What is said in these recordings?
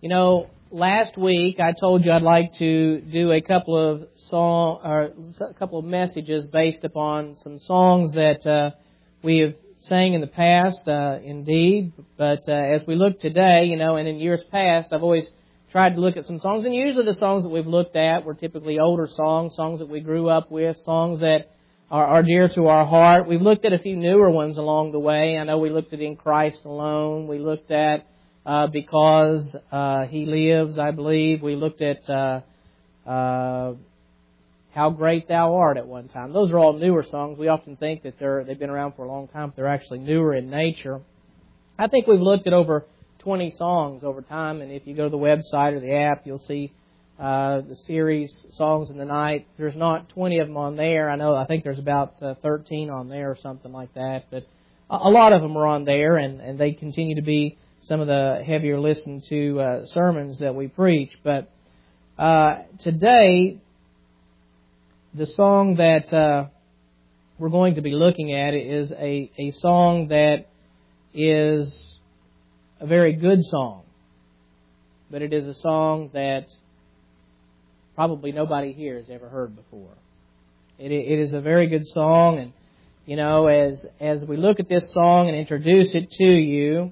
You know, last week I told you I'd like to do a couple of messages based upon some songs that we have sang in the past, indeed. But as we look today, you know, and in years past, I've always tried to look at some songs, and usually the songs that we've looked at were typically older songs that we grew up with, songs that are dear to our heart. We've looked at a few newer ones along the way. I know we looked at In Christ Alone. We looked at Because He Lives, I believe. We looked at How Great Thou Art at one time. Those are all newer songs. We often think that they've been around for a long time, but they're actually newer in nature. I think we've looked at over 20 songs over time, and if you go to the website or the app, you'll see the series Songs in the Night. There's not 20 of them on there. I think there's about 13 on there or something like that, but a lot of them are on there, and they continue to be some of the heavier listened to sermons that we preach. But today, the song that we're going to be looking at is a song that is a very good song, but it is a song that probably nobody here has ever heard before. It is a very good song, and you know, as we look at this song and introduce it to you,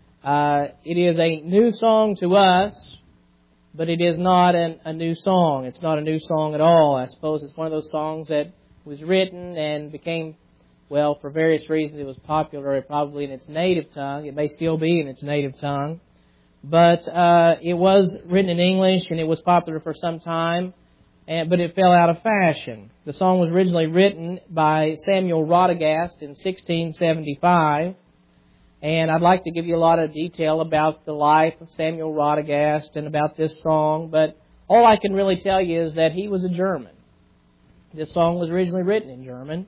it is a new song to us, but it is not a new song. It's not a new song at all. I suppose it's one of those songs that was written and became, well, for various reasons, it was popular probably in its native tongue. It may still be in its native tongue. But it was written in English, and it was popular for some time, but it fell out of fashion. The song was originally written by Samuel Radagast in 1675, and I'd like to give you a lot of detail about the life of Samuel Radagast and about this song, but all I can really tell you is that he was a German. This song was originally written in German.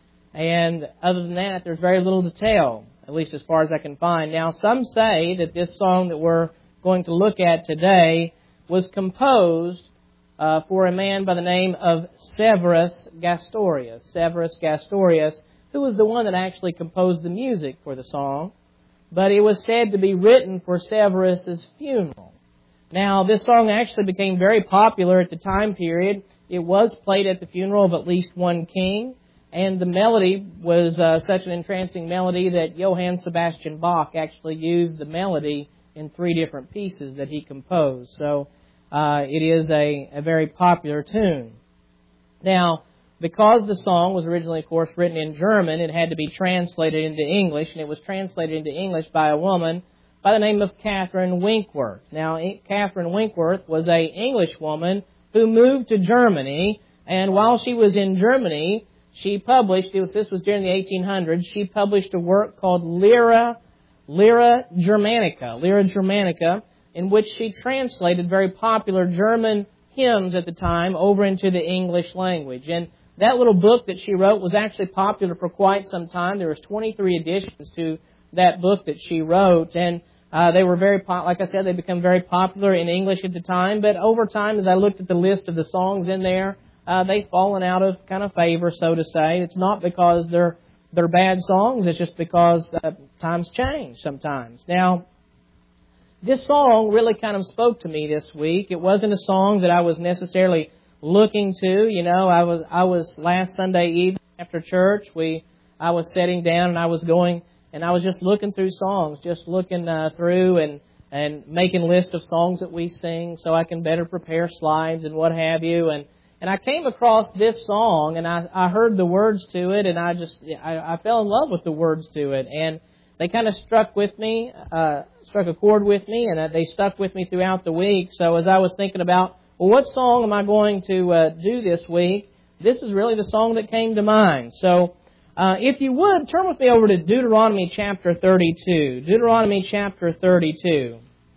And other than that, there's very little to tell, at least as far as I can find. Now, some say that this song that we're going to look at today was composed for a man by the name of Severus Gastorius. Severus Gastorius, who was the one that actually composed the music for the song. But it was said to be written for Severus's funeral. Now, this song actually became very popular at the time period. It was played at the funeral of at least one king. And the melody was such an entrancing melody that Johann Sebastian Bach actually used the melody in 3 different pieces that he composed. So it is a very popular tune. Now, because the song was originally, of course, written in German, it had to be translated into English, and it was translated into English by a woman by the name of Catherine Winkworth. Now, Catherine Winkworth was an English woman who moved to Germany, and while she was in Germany, she published, this was during the 1800s, she published a work called Lyra Germanica, in which she translated very popular German hymns at the time over into the English language. And that little book that she wrote was actually popular for quite some time. There was 23 editions to that book that she wrote, and they were like I said, they became very popular in English at the time. But over time, as I looked at the list of the songs in there, they've fallen out of kind of favor, so to say. It's not because they're bad songs. It's just because times change sometimes. Now, this song really kind of spoke to me this week. It wasn't a song that I was necessarily looking to. You know, I was last Sunday evening after church. I was sitting down and I was just looking through songs, just looking through and making lists of songs that we sing so I can better prepare slides and what have you. And I came across this song, and I heard the words to it, and I fell in love with the words to it. And they kind of struck a chord with me, and they stuck with me throughout the week. So as I was thinking about, well, what song am I going to do this week? This is really the song that came to mind. So if you would, turn with me over to Deuteronomy chapter 32. Deuteronomy chapter 32.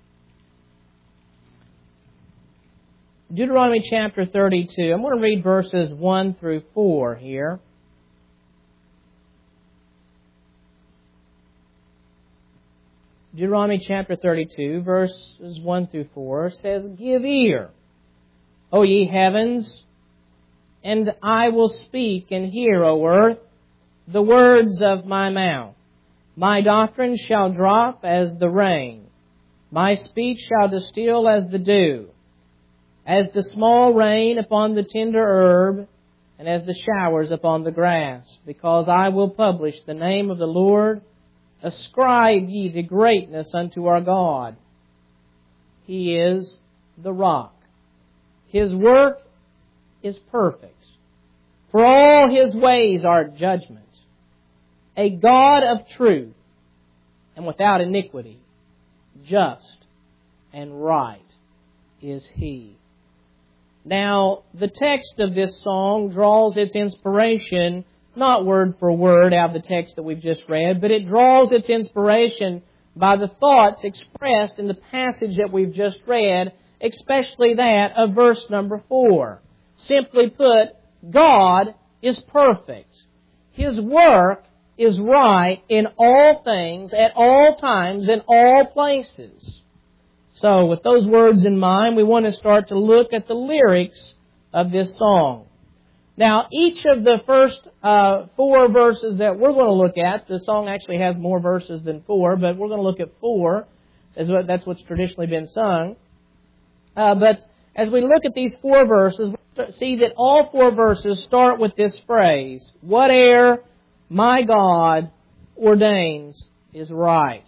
Deuteronomy chapter 32. I'm going to read verses 1 through 4 here. Deuteronomy chapter 32, verses 1 through 4 says, Give ear, O ye heavens, and I will speak, and hear, O earth, the words of my mouth. My doctrine shall drop as the rain. My speech shall distill as the dew, as the small rain upon the tender herb, and as the showers upon the grass, because I will publish the name of the Lord. Ascribe ye the greatness unto our God. He is the rock. His work is perfect. For all His ways are judgment. A God of truth and without iniquity, just and right is He. Now, the text of this song draws its inspiration, not word for word out of the text that we've just read, but it draws its inspiration by the thoughts expressed in the passage that we've just read, especially that of verse number 4. Simply put, God is perfect. His work is right in all things, at all times, in all places. So, with those words in mind, we want to start to look at the lyrics of this song. Now, each of the first 4 verses that we're going to look at, the song actually has more verses than 4, but we're going to look at 4. That's what's traditionally been sung. But as we look at these 4 verses, we see that all 4 verses start with this phrase, whate'er my God ordains is right.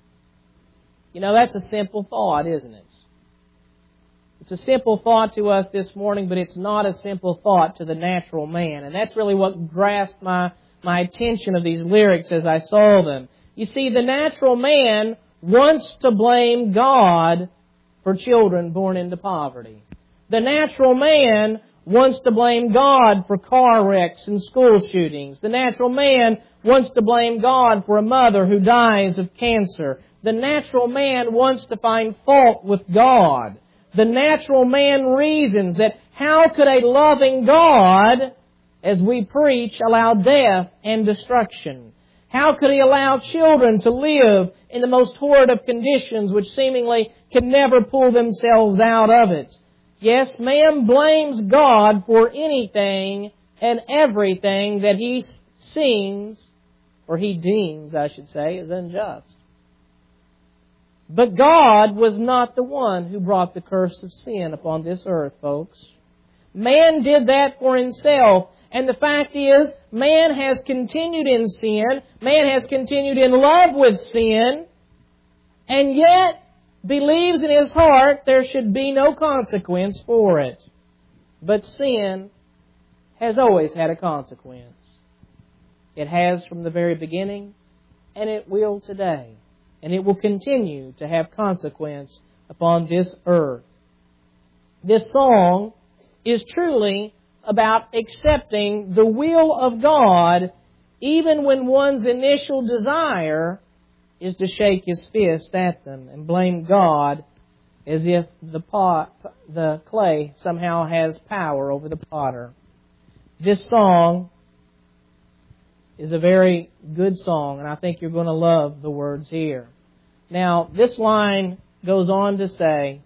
You know, that's a simple thought, isn't it? It's a simple thought to us this morning, but it's not a simple thought to the natural man. And that's really what grasped my attention of these lyrics as I saw them. You see, the natural man wants to blame God for children born into poverty. The natural man wants to blame God for car wrecks and school shootings. The natural man wants to blame God for a mother who dies of cancer. The natural man wants to find fault with God. The natural man reasons that how could a loving God, as we preach, allow death and destruction? How could He allow children to live in the most horrid of conditions which seemingly can never pull themselves out of it? Yes, man blames God for anything and everything that he seems, or he deems, I should say, is unjust. But God was not the one who brought the curse of sin upon this earth, folks. Man did that for himself. And the fact is, man has continued in sin. Man has continued in love with sin. And yet believes in his heart there should be no consequence for it. But sin has always had a consequence. It has from the very beginning, and it will today. And it will continue to have consequence upon this earth. This song is truly about accepting the will of God even when one's initial desire is to shake his fist at them and blame God as if the clay somehow has power over the potter. This song is a very good song, and I think you're going to love the words here. Now, this line goes on to say,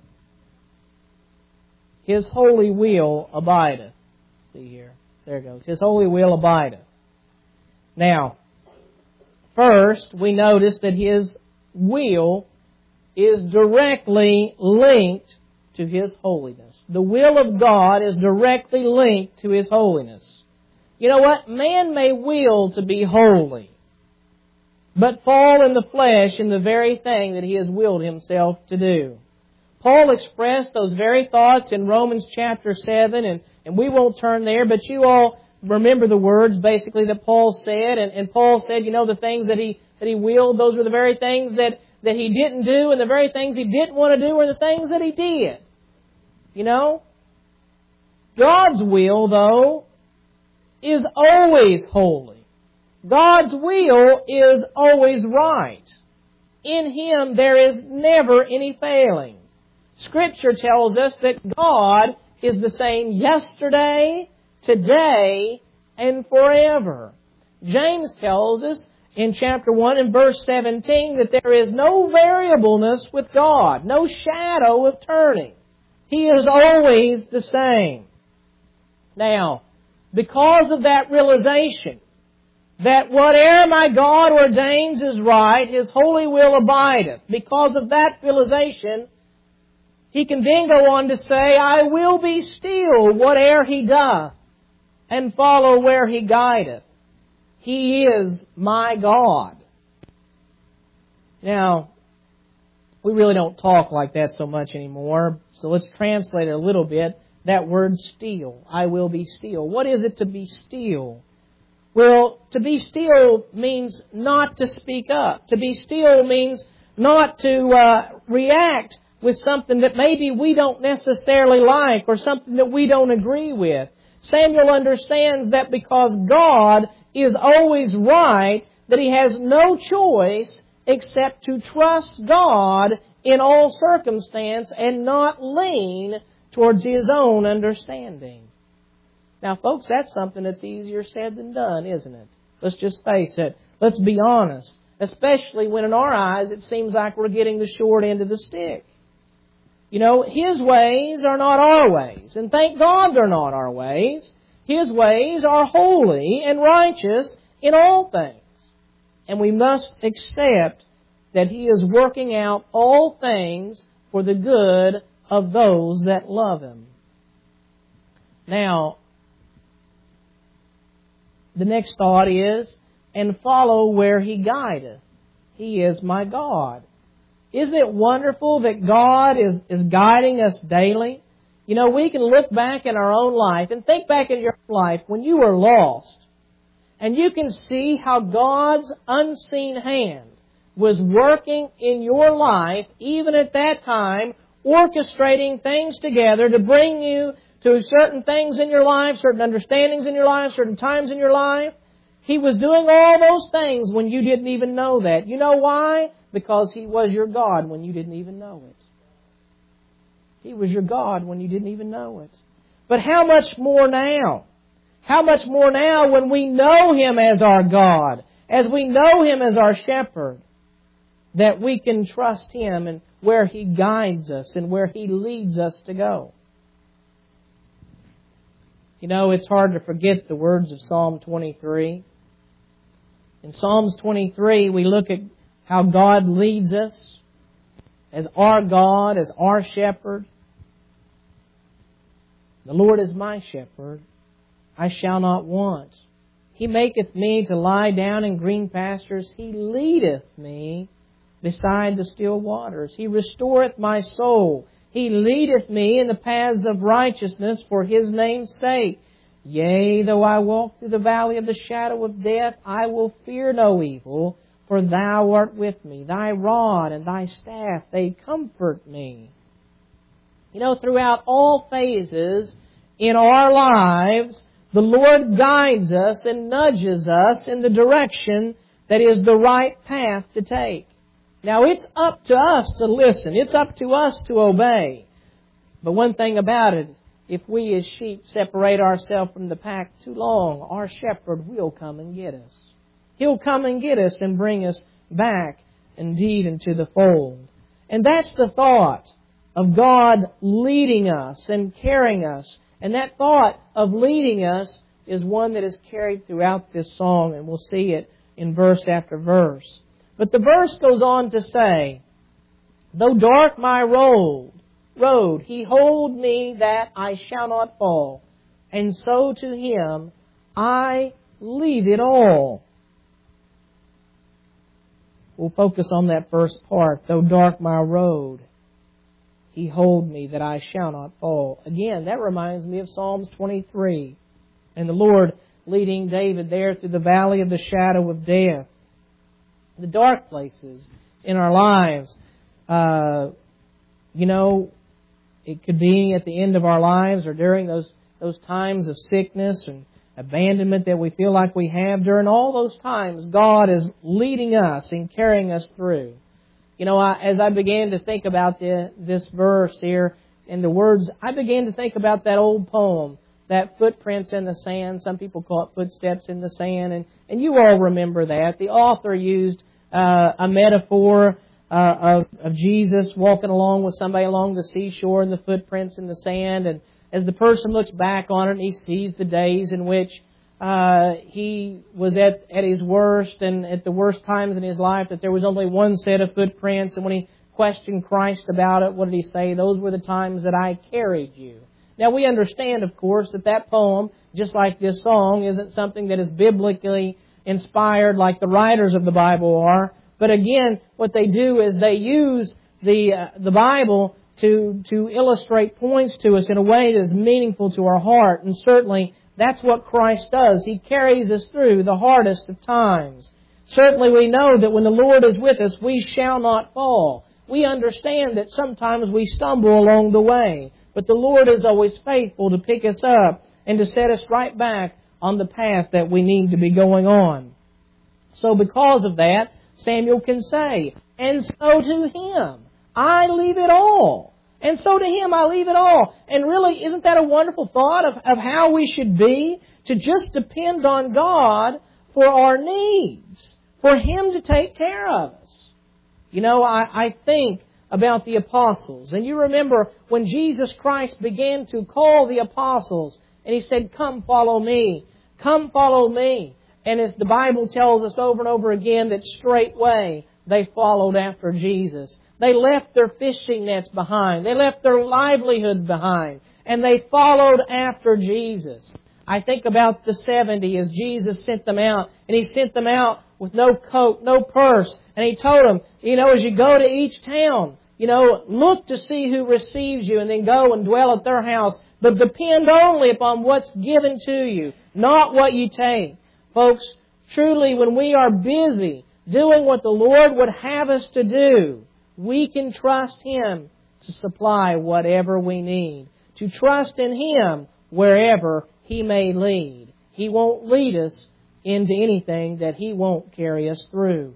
His holy will abideth. See here. There it goes. His holy will abideth. Now, first, we notice that His will is directly linked to His holiness. The will of God is directly linked to His holiness. You know what? Man may will to be holy, but fall in the flesh in the very thing that he has willed himself to do. Paul expressed those very thoughts in Romans chapter 7, and we won't turn there, but you all remember the words basically that Paul said, and Paul said, you know, the things that he willed, those were the very things that he didn't do, and the very things he didn't want to do were the things that he did. You know? God's will, though, is always holy. God's will is always right. In Him there is never any failing. Scripture tells us that God is the same yesterday, today, and forever. James tells us in chapter 1 and verse 17 that there is no variableness with God, no shadow of turning. He is always the same. Now, because of that realization that whatever my God ordains is right, His holy will abideth. Because of that realization, he can then go on to say, I will be still whate'er He doth, and follow where He guideth. He is my God. Now, we really don't talk like that so much anymore, so let's translate it a little bit. That word still, I will be still. What is it to be still? Well, to be still means not to speak up. To be still means not to react with something that maybe we don't necessarily like or something that we don't agree with. Samuel understands that because God is always right, that he has no choice except to trust God in all circumstance and not lean towards his own understanding. Now, folks, that's something that's easier said than done, isn't it? Let's just face it. Let's be honest. Especially when in our eyes it seems like we're getting the short end of the stick. You know, His ways are not our ways. And thank God they're not our ways. His ways are holy and righteous in all things. And we must accept that He is working out all things for the good of those that love Him. Now, the next thought is, and follow where He guideth. He is my God. Isn't it wonderful that God is guiding us daily? You know, we can look back in our own life and think back in your life when you were lost. And you can see how God's unseen hand was working in your life, even at that time, orchestrating things together to bring you to certain things in your life, certain understandings in your life, certain times in your life. He was doing all those things when you didn't even know that. You know why? Because He was your God when you didn't even know it. He was your God when you didn't even know it. But how much more now? How much more now when we know Him as our God, as we know Him as our shepherd, that we can trust Him and where He guides us and where He leads us to go. You know, it's hard to forget the words of Psalm 23. In Psalms 23, we look at how God leads us as our God, as our shepherd. The Lord is my shepherd, I shall not want. He maketh me to lie down in green pastures. He leadeth me beside the still waters. He restoreth my soul. He leadeth me in the paths of righteousness for His name's sake. Yea, though I walk through the valley of the shadow of death, I will fear no evil, for Thou art with me. Thy rod and Thy staff, they comfort me. You know, throughout all phases in our lives, the Lord guides us and nudges us in the direction that is the right path to take. Now, it's up to us to listen. It's up to us to obey. But one thing about it, if we as sheep separate ourselves from the pack too long, our shepherd will come and get us. He'll come and get us and bring us back, indeed, into the fold. And that's the thought of God leading us and carrying us. And that thought of leading us is one that is carried throughout this song, and we'll see it in verse after verse. But the verse goes on to say, though dark my road, He hold me that I shall not fall, and so to Him I leave it all. We'll focus on that first part. Though dark my road, He hold me that I shall not fall. Again, that reminds me of Psalms 23. And the Lord leading David there through the valley of the shadow of death. The dark places in our lives. You know, it could be at the end of our lives or during those times of sickness and abandonment that we feel like we have. During all those times, God is leading us and carrying us through. You know, as I began to think about this verse here and the words, I began to think about that old poem, that Footprints in the Sand. Some people call it Footsteps in the Sand. And you all remember that. The author used a metaphor of Jesus walking along with somebody along the seashore and the footprints in the sand. And as the person looks back on it, he sees the days in which he was at his worst and at the worst times in his life, that there was only one set of footprints. And when he questioned Christ about it, what did he say? Those were the times that I carried you. Now we understand, of course, that poem, just like this song, isn't something that is biblically inspired like the writers of the Bible are. But again, what they do is they use the Bible to illustrate points to us in a way that is meaningful to our heart. And certainly that's what Christ does. He carries us through the hardest of times. Certainly we know that when the Lord is with us, we shall not fall. We understand that sometimes we stumble along the way, but the Lord is always faithful to pick us up and to set us right back on the path that we need to be going on. So because of that, Samuel can say, and so to him I leave it all. And so to him I leave it all. And really, isn't that a wonderful thought of how we should be? To just depend on God for our needs. For Him to take care of us. You know, I think about the apostles. And you remember when Jesus Christ began to call the apostles, and He said, "Come follow me. Come follow me." And as the Bible tells us over and over again, that straightway they followed after Jesus. They left their fishing nets behind. They left their livelihoods behind. And they followed after Jesus. I think about the 70 as Jesus sent them out. And He sent them out with no coat, no purse. And He told them, as you go to each town, look to see who receives you and then go and dwell at their house. But depend only upon what's given to you, not what you take. Folks, truly when we are busy doing what the Lord would have us to do, we can trust Him to supply whatever we need. To trust in Him wherever He may lead. He won't lead us into anything that He won't carry us through.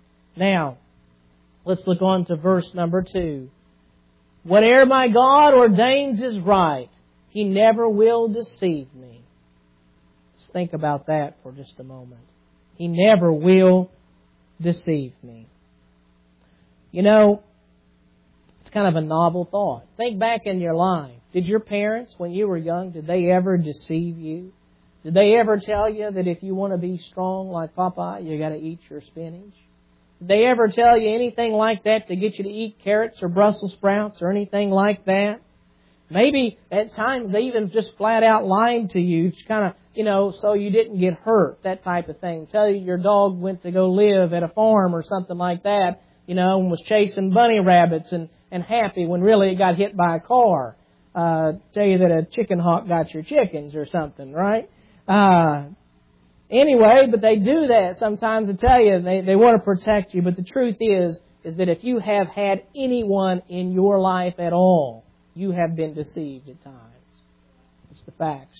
Now, let's look on to verse number 2. Whatever my God ordains is right. He never will deceive me. Let's think about that for just a moment. He never will deceive me. It's kind of a novel thought. Think back in your life. Did your parents, when you were young, did they ever deceive you? Did they ever tell you that if you want to be strong like Popeye, you got to eat your spinach? Did they ever tell you anything like that to get you to eat carrots or Brussels sprouts or anything like that? Maybe at times they even just flat out lied to you, kind of, so you didn't get hurt, that type of thing. Tell you your dog went to go live at a farm or something like that, and was chasing bunny rabbits and happy when really it got hit by a car. Tell you that a chicken hawk got your chickens or something, right? Anyway, but they do that sometimes to tell you they want to protect you. But the truth is that if you have had anyone in your life at all, you have been deceived at times. It's the facts.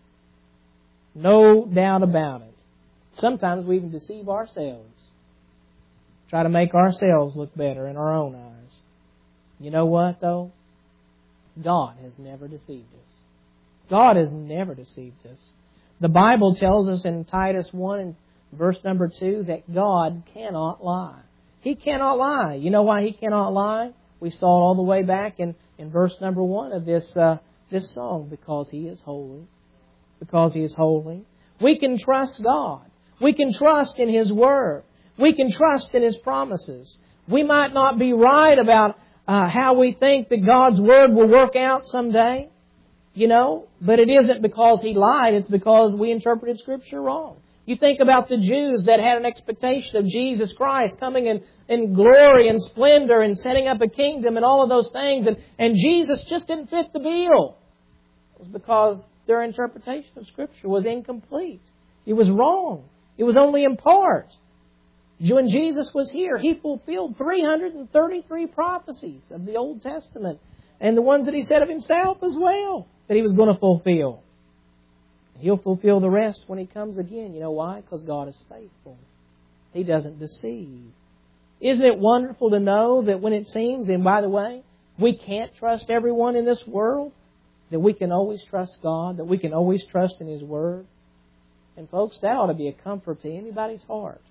No doubt about it. Sometimes we even deceive ourselves. Try to make ourselves look better in our own eyes. You know what, though? God has never deceived us. God has never deceived us. The Bible tells us in Titus 1 and verse number 2 that God cannot lie. He cannot lie. You know why He cannot lie? We saw it all the way back in verse number 1 of this song. Because He is holy. Because He is holy. We can trust God. We can trust in His Word. We can trust in His promises. We might not be right about how we think that God's Word will work out someday. But it isn't because He lied. It's because we interpreted Scripture wrong. You think about the Jews that had an expectation of Jesus Christ coming in glory and splendor and setting up a kingdom and all of those things. And Jesus just didn't fit the bill. It was because their interpretation of Scripture was incomplete. It was wrong. It was only in part. When Jesus was here, He fulfilled 333 prophecies of the Old Testament. And the ones that He said of Himself as well, that He was going to fulfill. He'll fulfill the rest when He comes again. You know why? Because God is faithful. He doesn't deceive. Isn't it wonderful to know that when it seems, and by the way, we can't trust everyone in this world, that we can always trust God, that we can always trust in His Word? And folks, that ought to be a comfort to anybody's heart.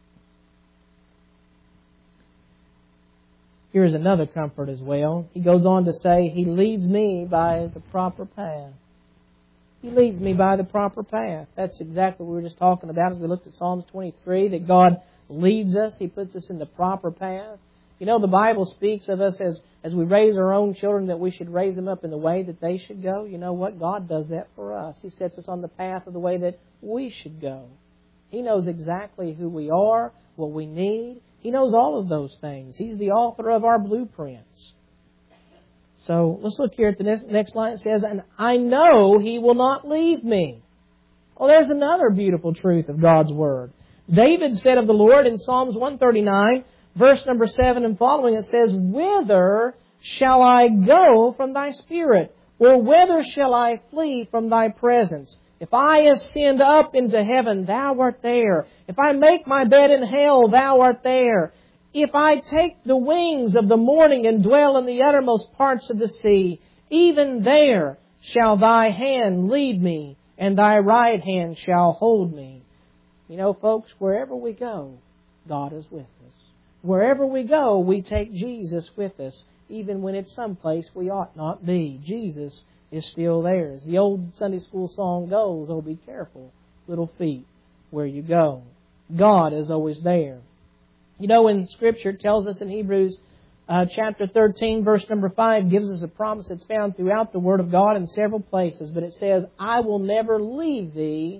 Here's another comfort as well. He goes on to say, He leads me by the proper path. He leads me by the proper path. That's exactly what we were just talking about as we looked at Psalms 23, that God leads us. He puts us in the proper path. You know, the Bible speaks of us as we raise our own children, that we should raise them up in the way that they should go. You know what? God does that for us. He sets us on the path of the way that we should go. He knows exactly who we are, what we need. He knows all of those things. He's the author of our blueprints. So let's look here at the next line. It says, and I know He will not leave me. Well, there's another beautiful truth of God's Word. David said of the Lord in Psalms 139, verse number 7 and following, it says, whither shall I go from Thy Spirit? Or whither shall I flee from Thy presence? If I ascend up into heaven, Thou art there. If I make my bed in hell, Thou art there. If I take the wings of the morning and dwell in the uttermost parts of the sea, even there shall Thy hand lead me, and Thy right hand shall hold me. You know, folks, wherever we go, God is with us. Wherever we go, we take Jesus with us, even when it's someplace we ought not be. Jesus is still there. As the old Sunday school song goes, oh, be careful, little feet, where you go. God is always there. You know, in Scripture, it tells us in Hebrews chapter 13, verse number 5, gives us a promise that's found throughout the Word of God in several places. But it says, I will never leave thee,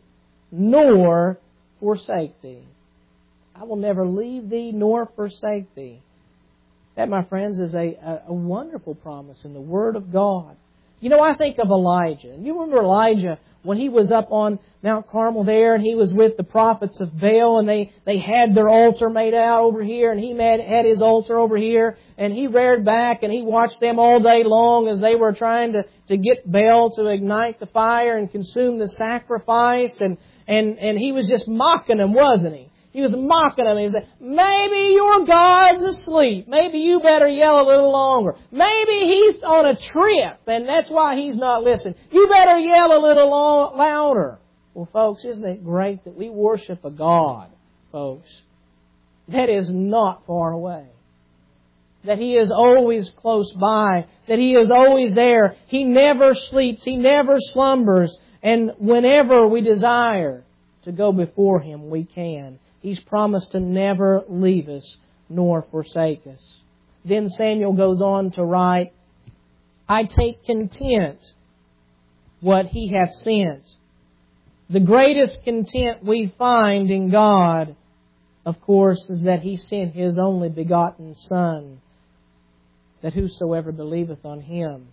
nor forsake thee. I will never leave thee, nor forsake thee. That, my friends, is a wonderful promise in the Word of God. You know, I think of Elijah. And you remember Elijah when he was up on Mount Carmel there, and he was with the prophets of Baal, and they had their altar made out over here, and he had his altar over here, and he reared back, and he watched them all day long as they were trying to get Baal to ignite the fire and consume the sacrifice, and he was just mocking them, wasn't he? He was mocking them. He said, maybe your God's asleep. Maybe you better yell a little longer. Maybe He's on a trip, and that's why He's not listening. You better yell a little louder. Well, folks, isn't it great that we worship a God, folks, that is not far away? That He is always close by. That He is always there. He never sleeps. He never slumbers. And whenever we desire to go before Him, we can. He's promised to never leave us nor forsake us. Then Samuel goes on to write, I take content what He hath sent. The greatest content we find in God, of course, is that He sent His only begotten Son, that whosoever believeth on Him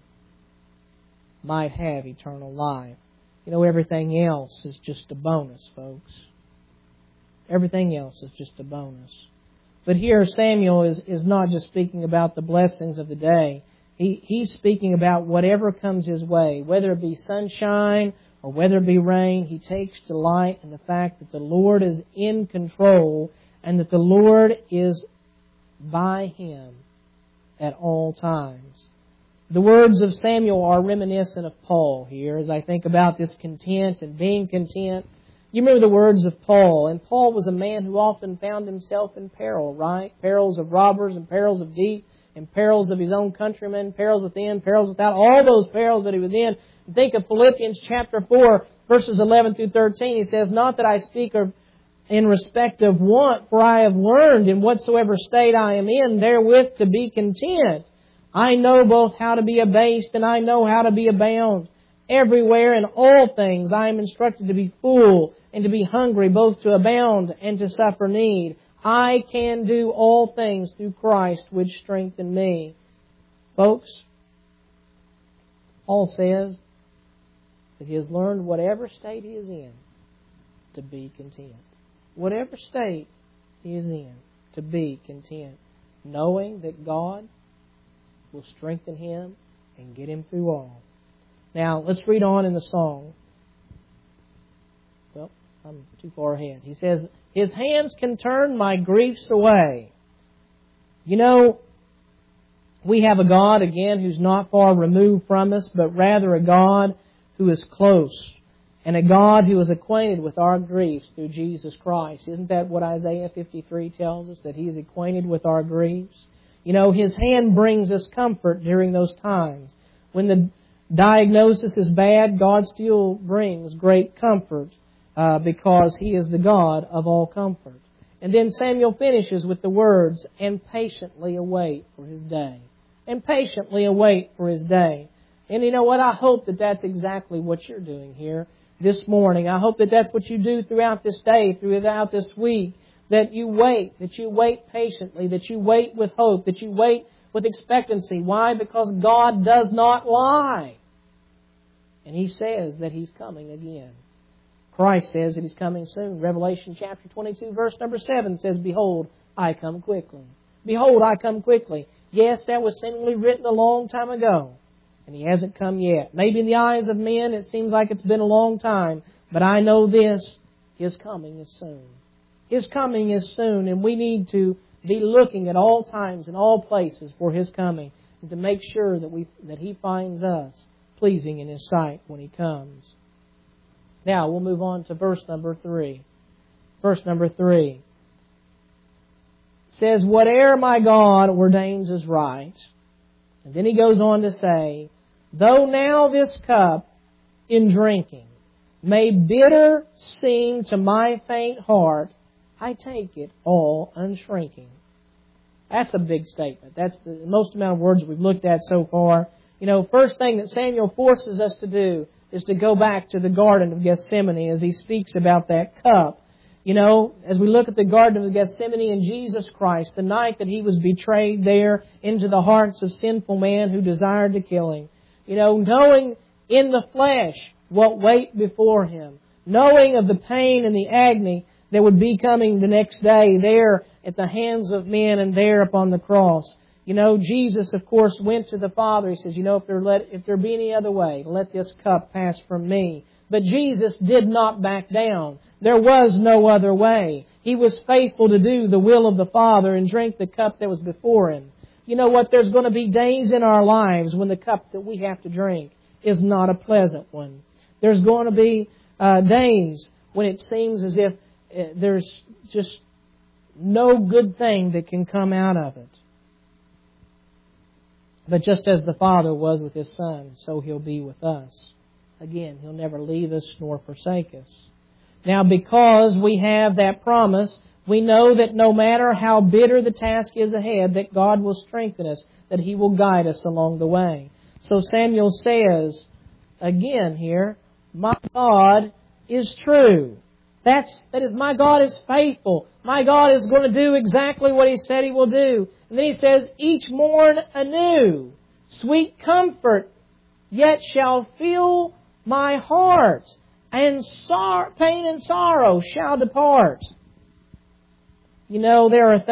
might have eternal life. You know, everything else is just a bonus, folks. Everything else is just a bonus. But here Samuel is not just speaking about the blessings of the day. He's speaking about whatever comes his way, whether it be sunshine or whether it be rain. He takes delight in the fact that the Lord is in control and that the Lord is by him at all times. The words of Samuel are reminiscent of Paul here as I think about this content and being content. You remember the words of Paul, and Paul was a man who often found himself in peril, right? Perils of robbers and perils of deep and perils of his own countrymen, perils within, perils without, all those perils that he was in. Think of Philippians chapter 4, verses 11 through 13. He says, not that I speak of in respect of want, for I have learned in whatsoever state I am in, therewith to be content. I know both how to be abased and I know how to be abound. Everywhere in all things I am instructed to be full and to be hungry, both to abound and to suffer need. I can do all things through Christ which strengthen me. Folks, Paul says that he has learned whatever state he is in to be content. Whatever state he is in, to be content, knowing that God will strengthen him and get him through all. Now, let's read on in the song. Well, I'm too far ahead. He says, His hands can turn my griefs away. You know, we have a God, again, who's not far removed from us, but rather a God who is close, and a God who is acquainted with our griefs through Jesus Christ. Isn't that what Isaiah 53 tells us, that He's acquainted with our griefs? You know, His hand brings us comfort during those times. When diagnosis is bad, God still brings great comfort because He is the God of all comfort. And then Samuel finishes with the words, and patiently await for His day. And patiently await for His day. And you know what? I hope that that's exactly what you're doing here this morning. I hope that that's what you do throughout this day, throughout this week. That you wait patiently, that you wait with hope, that you wait with expectancy. Why? Because God does not lie. And He says that He's coming again. Christ says that He's coming soon. Revelation chapter 22 verse number 7 says, Behold, I come quickly. Behold, I come quickly. Yes, that was seemingly written a long time ago. And He hasn't come yet. Maybe in the eyes of men it seems like it's been a long time. But I know this, His coming is soon. His coming is soon. And we need to be looking at all times and all places for His coming. And to make sure that He finds us pleasing in His sight when He comes. Now, we'll move on to verse number 3. Verse number 3 says, Whate'er my God ordains is right. And then he goes on to say, Though now this cup in drinking may bitter seem to my faint heart, I take it all unshrinking. That's a big statement. That's the most amount of words that we've looked at so far. You know, first thing that Samuel forces us to do is to go back to the Garden of Gethsemane as he speaks about that cup. You know, as we look at the Garden of Gethsemane and Jesus Christ, the night that He was betrayed there into the hearts of sinful man who desired to kill Him. You know, knowing in the flesh what wait before Him. Knowing of the pain and the agony that would be coming the next day there at the hands of men and there upon the cross. You know, Jesus, of course, went to the Father. He says, you know, if there be any other way, let this cup pass from me. But Jesus did not back down. There was no other way. He was faithful to do the will of the Father and drink the cup that was before Him. You know what? There's going to be days in our lives when the cup that we have to drink is not a pleasant one. There's going to be days when it seems as if there's just no good thing that can come out of it. But just as the Father was with His Son, so He'll be with us. Again, He'll never leave us nor forsake us. Now, because we have that promise, we know that no matter how bitter the task is ahead, that God will strengthen us, that He will guide us along the way. So Samuel says, again here, my God is true. That is, my God is faithful. My God is going to do exactly what He said He will do. And then He says, each morn anew, sweet comfort, yet shall fill my heart, and pain and sorrow shall depart. You know, there are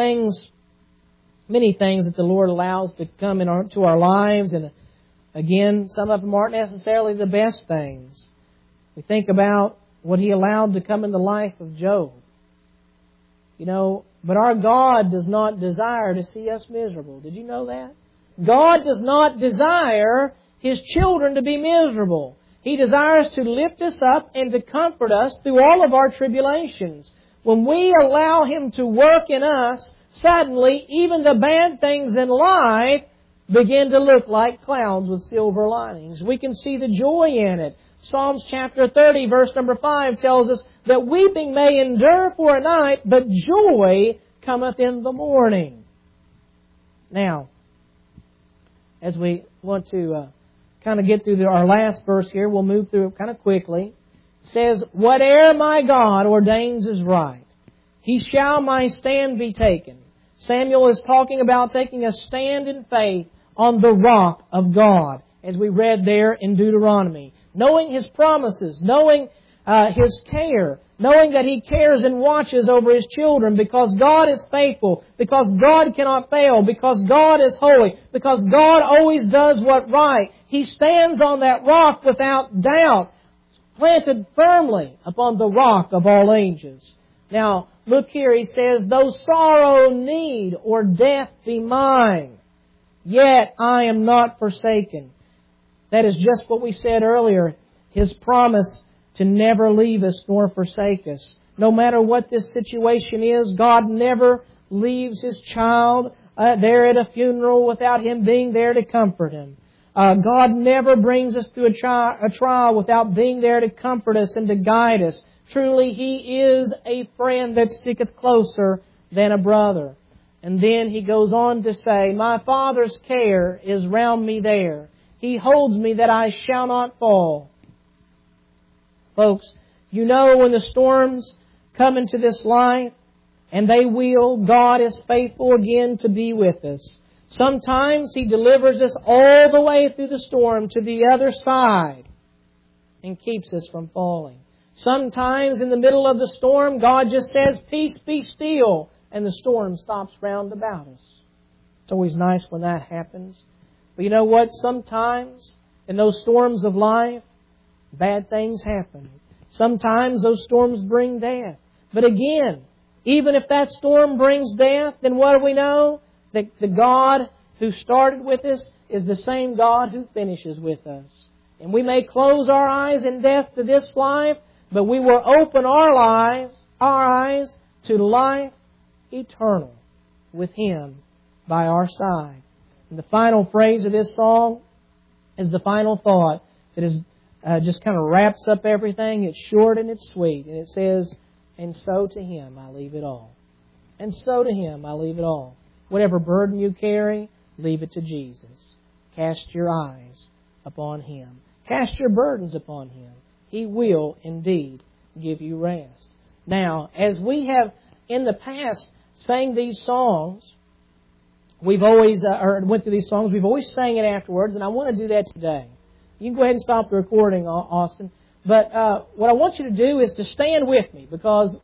many things that the Lord allows to come into our lives. And again, some of them aren't necessarily the best things. We think about what He allowed to come in the life of Job. You know, but our God does not desire to see us miserable. Did you know that? God does not desire His children to be miserable. He desires to lift us up and to comfort us through all of our tribulations. When we allow Him to work in us, suddenly even the bad things in life begin to look like clouds with silver linings. We can see the joy in it. Psalms chapter 30 verse number 5 tells us that weeping may endure for a night, but joy cometh in the morning. Now, as we want to kind of get through our last verse here, we'll move through it kind of quickly. It says, Whate'er my God ordains is right, He shall my stand be taken. Samuel is talking about taking a stand in faith on the rock of God, as we read there in Deuteronomy. Knowing His promises, knowing His care, knowing that He cares and watches over His children, because God is faithful, because God cannot fail, because God is holy, because God always does what's right. He stands on that rock without doubt, planted firmly upon the rock of all ages. Now, look here, he says, Though sorrow, need, or death be mine, yet I am not forsaken. That is just what we said earlier. His promise to never leave us nor forsake us. No matter what this situation is, God never leaves His child there at a funeral without Him being there to comfort him. God never brings us through a trial without being there to comfort us and to guide us. Truly, He is a friend that sticketh closer than a brother. And then He goes on to say, my Father's care is round me there. He holds me that I shall not fall. Folks, you know when the storms come into this life, and they will, God is faithful again to be with us. Sometimes He delivers us all the way through the storm to the other side and keeps us from falling. Sometimes in the middle of the storm, God just says, peace, be still, and the storm stops round about us. It's always nice when that happens. But you know what? Sometimes in those storms of life, bad things happen. Sometimes those storms bring death. But again, even if that storm brings death, then what do we know? That the God who started with us is the same God who finishes with us. And we may close our eyes in death to this life, but we will open our eyes to life eternal with Him by our side. And the final phrase of this song is the final thought that is just kind of wraps up everything. It's short and it's sweet. And it says, and so to Him I leave it all. And so to Him I leave it all. Whatever burden you carry, leave it to Jesus. Cast your eyes upon Him. Cast your burdens upon Him. He will indeed give you rest. Now, as we have in the past sang these songs, we've always, went through these songs, we've always sang it afterwards, and I want to do that today. You can go ahead and stop the recording, Austin. But what I want you to do is to stand with me, because